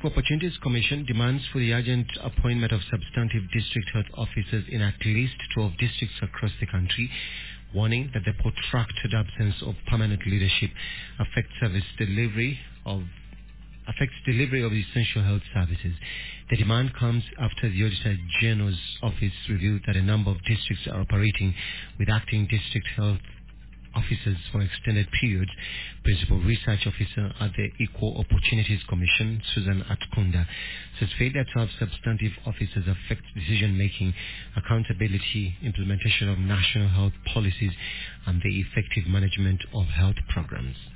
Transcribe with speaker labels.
Speaker 1: Equal Opportunities Commission demands for the urgent appointment of substantive district health officers in at least 12 districts across the country, warning that the protracted absence of permanent leadership affects delivery of essential health services. The demand comes after the Auditor General's office revealed that a number of districts are operating with acting district health officers for extended periods. Principal Research Officer at the Equal Opportunities Commission, Susan Atkunda, says failure to have substantive officers affects decision-making, accountability, implementation of national health policies, and the effective management of health programs.